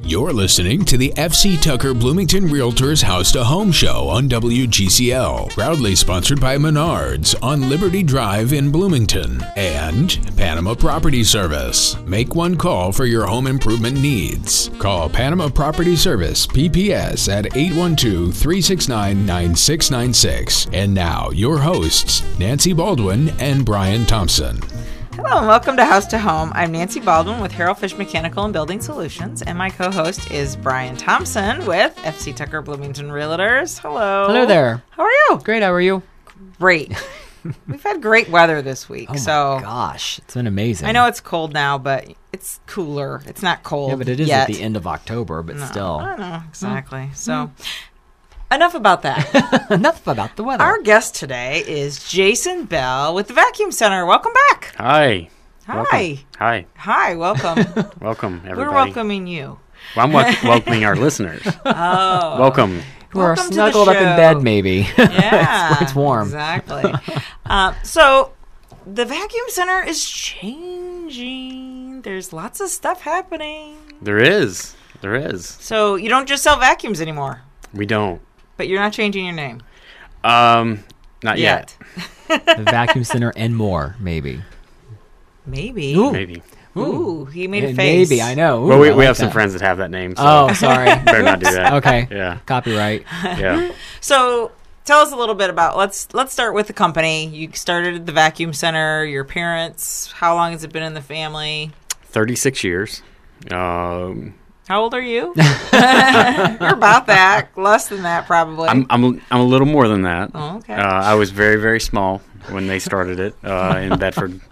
You're listening to the F.C. Tucker Bloomington Realtors House to Home Show on WGCL, proudly sponsored by Menards on Liberty Drive in Bloomington and Panama Property Service. Make one call for your home improvement needs. Call Panama Property Service, PPS, at 812-369-9696. And now, your hosts, Nancy Baldwin and Brian Thompson. Hello and welcome to House to Home. I'm Nancy Baldwin with Harold Fish Mechanical and Building Solutions, and my co-host is Brian Thompson with FC Tucker Bloomington Realtors. Hello. Hello there. How are you? Great. How are you? Great. We've had great weather this week. Oh my gosh, it's been amazing. I know it's cold now, but it's cooler. It's not cold. Yeah, but it is yet. at the end of October, but still. I know, exactly. So, enough about that. Enough about the weather. Our guest today is Jason Bell with the Vacuum Center. Welcome back. Hi. Hi. Welcome. Hi. Hi, welcome. Welcome, everybody. We're welcoming you. Well, I'm welcoming our listeners. Oh. Welcome. Who are Welcome to the snuggled up in show. bed, maybe. Yeah. It's warm. Exactly. So, the Vacuum Center is changing. There's lots of stuff happening. There is. So, you don't just sell vacuums anymore, We don't. but you're not changing your name Not yet. The Vacuum Center and more, maybe. Maybe. Ooh. Maybe. Ooh, he made a Yeah, face. Maybe, I know. Ooh, Well, we I like have some that. friends that have that name, so Oh, sorry. better not do that. Okay. Yeah. Copyright. Yeah. So, tell us a little bit about, let's start with the company. You started the Vacuum Center, your parents. How long has it been in the family? 36 years. How old are you? You're about that. Less than that, probably. I'm a little more than that. Oh, okay. I was very, very small when they started it in Bedford.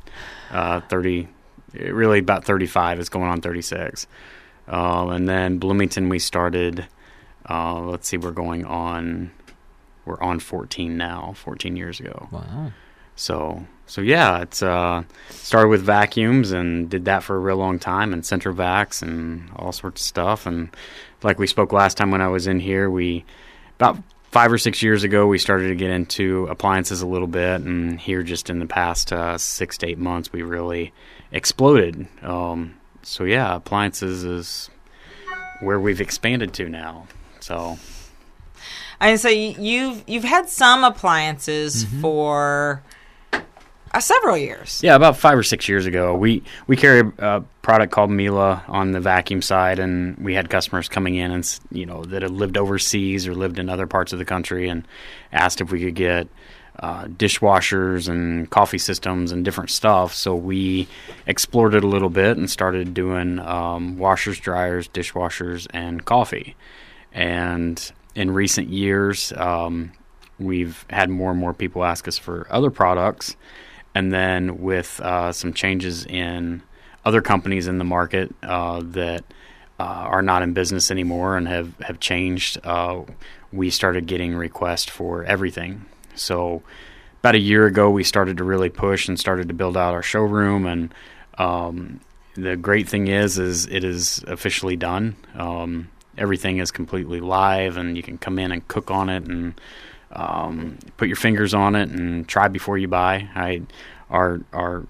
Really about 35. It's going on 36. And then Bloomington, we started. Let's see, we're on 14 now. 14 years ago. Wow. So yeah, it's started with vacuums and did that for a real long time, and Centrovacs and all sorts of stuff. And like we spoke last time when I was in here, about 5 or 6 years ago, we started to get into appliances a little bit, and here just in the past 6 to 8 months, we really exploded. So yeah, appliances is where we've expanded to now. So. And so you've had some appliances for several years. Yeah, about 5 or 6 years ago, we carry a product called Miele on the vacuum side, and we had customers coming in and that had lived overseas or lived in other parts of the country and asked if we could get dishwashers and coffee systems and different stuff. So we explored it a little bit and started doing washers, dryers, dishwashers, and coffee. And in recent years, we've had more and more people ask us for other products. And then with some changes in other companies in the market that are not in business anymore and have changed, we started getting requests for everything. So about a year ago, we started to really push and started to build out our showroom. And the great thing is it is officially done. Everything is completely live, and you can come in and cook on it and put your fingers on it and try before you buy. Our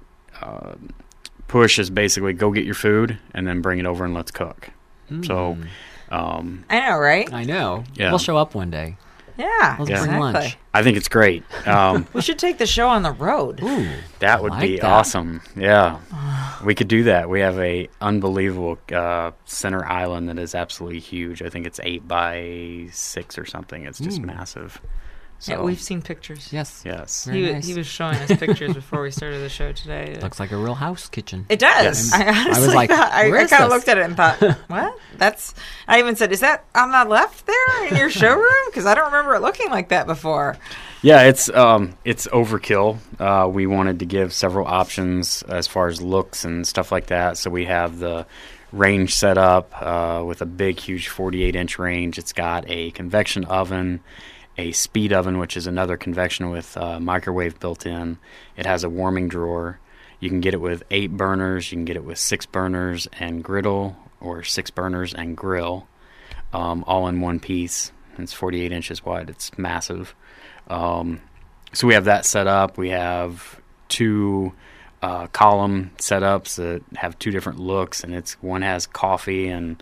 push is basically go get your food and then bring it over and let's cook. So I know, right? I know. Yeah. We'll show up one day. Yeah, Let's exactly. bring lunch. I think it's great. We should take the show on the road. Ooh. That would Like be that. awesome. Yeah, we could do that. We have a unbelievable center island that is absolutely huge. I think it's 8 by 6 or something. It's just massive. So, Yeah, we've seen pictures. Yes. yes. Very nice. He was showing us pictures before we started the show today. Looks like a real house kitchen. It does. Yes. I honestly was like, thought, I where is kind of this? looked at it and thought, what? I even said, is that on the left there in your showroom? Because I don't remember it looking like that before. Yeah, it's overkill. We wanted to give several options as far as looks and stuff like that. So we have the range set up with a big, huge 48-inch range. It's got a convection oven, a speed oven, which is another convection with microwave built in. It has a warming drawer. You can get it with 8 burners. You can get it with 6 burners and griddle, or 6 burners and grill, all in one piece. It's 48 inches wide. It's massive. So we have that set up. We have 2 column setups that have 2 different looks, and one has coffee and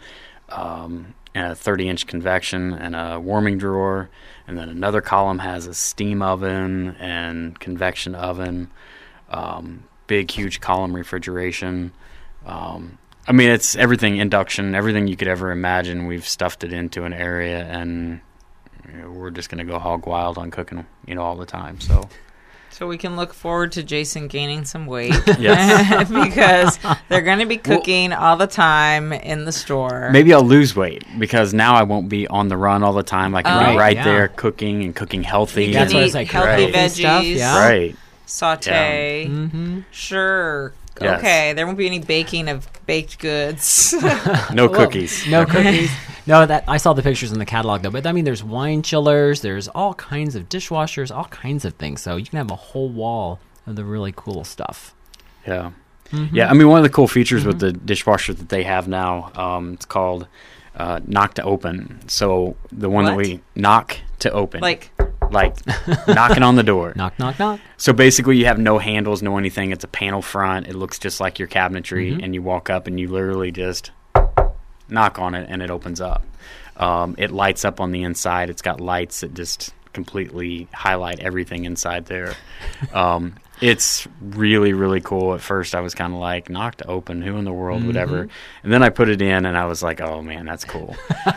and a 30-inch convection and a warming drawer. And then another column has a steam oven and convection oven, big, huge column refrigeration. I mean, it's everything, induction, everything you could ever imagine. We've stuffed it into an area, and we're just going to go hog wild on cooking, all the time. So we can look forward to Jason gaining some weight. Yes. Because they're going to be cooking all the time in the store. Maybe I'll lose weight because now I won't be on the run all the time. I can be right yeah. there cooking and cooking healthy. You That's can what I eat was like, healthy right. veggies. Stuff, yeah. Right. Saute. Yeah. Mm-hmm. Sure. Yes. Okay, there won't be any baking of baked goods. No cookies. No cookies. No, that I saw the pictures in the catalog though. But I mean, there's wine chillers, there's all kinds of dishwashers, all kinds of things. So you can have a whole wall of the really cool stuff. Yeah. Mm-hmm. Yeah, I mean, one of the cool features with the dishwasher that they have now, it's called knock to open. So the one that What? we knock to open. Like knocking on the door. Knock, knock, knock. So basically you have no handles, no anything. It's a panel front. It looks just like your cabinetry, and you walk up and you literally just knock on it and it opens up. It lights up on the inside. It's got lights that just completely highlight everything inside there. It's really, really cool. At first I was kind of like, knock to open, who in the world would ever? And then I put it in and I was like, oh man, that's cool.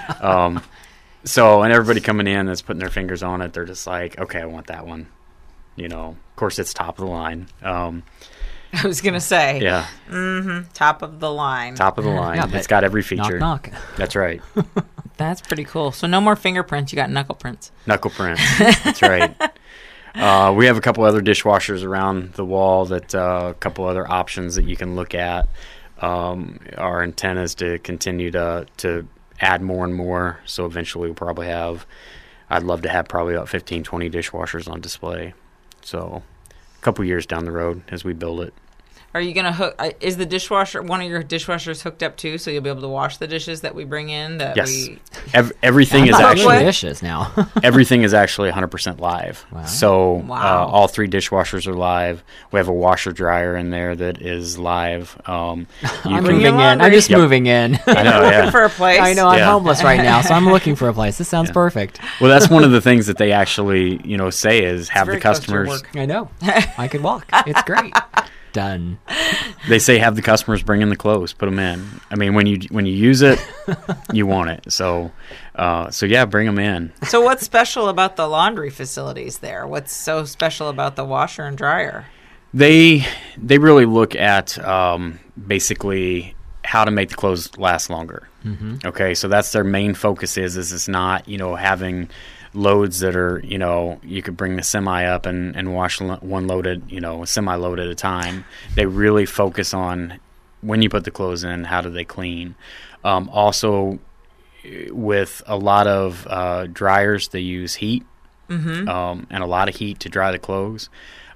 And everybody coming in that's putting their fingers on it, they're just like, okay, I want that one. Of course it's top of the line. I was going to say. Yeah. Top of the line. Top of the line. Yeah, It's got every feature. Knock, knock. That's right. That's pretty cool. So no more fingerprints. You got knuckle prints. Knuckle print. That's right. We have a couple other dishwashers around the wall that a couple other options that you can look at. Our intent is to continue to add more and more. So eventually we'll probably I'd love to have probably about 15, 20 dishwashers on display. So a couple years down the road as we build it. Are you going to hook? Is the dishwasher, one of your dishwashers hooked up too, so you'll be able to wash the dishes that we bring in? Yes. Everything is I'm not actually washing dishes now. everything is actually 100% live. Wow. So Wow. all 3 dishwashers are live. We have a washer dryer in there that is live. I'm Bring moving your in. I'm laundry. just moving in. I know, Looking yeah. for a place? I know I'm Yeah. homeless right now, so I'm looking for a place. This sounds perfect. Well, that's one of the things that they actually, say is have the very close to your customers. work. I know. I could walk. It's great. Done. They say have the customers bring in the clothes, put them in. I mean, when you use it, you want it. So yeah, bring them in. So what's special about the laundry facilities there? What's so special about the washer and dryer? They really look at basically how to make the clothes last longer. Mm-hmm. Okay, so that's their main focus. Is it's not having loads that are you could bring the semi up and wash one loaded a semi load at a time. They really focus on when you put the clothes in, how do they clean. Also, with a lot of dryers, they use heat and a lot of heat to dry the clothes.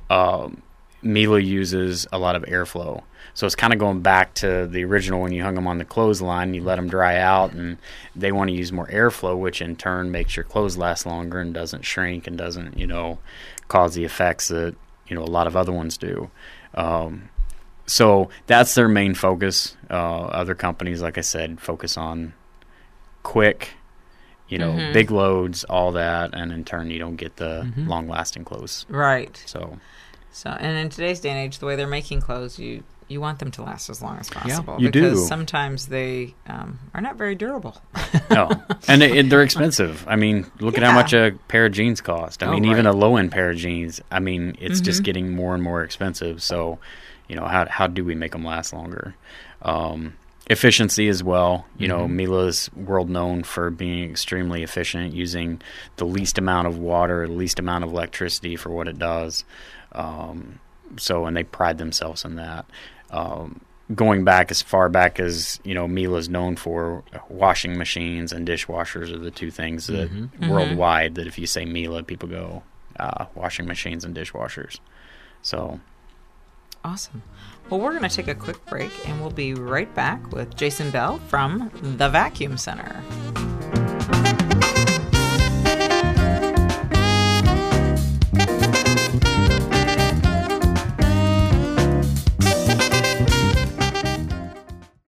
Miele uses a lot of airflow. So it's kind of going back to the original when you hung them on the clothesline, you let them dry out, and they want to use more airflow, which in turn makes your clothes last longer and doesn't shrink and doesn't, cause the effects that, a lot of other ones do. So that's their main focus. Other companies, like I said, focus on quick, big loads, all that, and in turn you don't get the long-lasting clothes. Right. So, and in today's day and age, the way they're making clothes, you want them to last as long as possible. you because do. sometimes they are not very durable. no, and they're expensive. I mean, look at how much a pair of jeans cost. I mean, even a low-end pair of jeans. I mean, it's just getting more and more expensive. So, how do we make them last longer? Efficiency as well. Miele is world known for being extremely efficient, using the least amount of water, the least amount of electricity for what it does. And they pride themselves in that. Going back as far back as Miele is known for, washing machines and dishwashers are the two things that worldwide that if you say Miele, people go washing machines and dishwashers. So awesome. Well, we're going to take a quick break, and we'll be right back with Jason Bell from the Vacuum Center.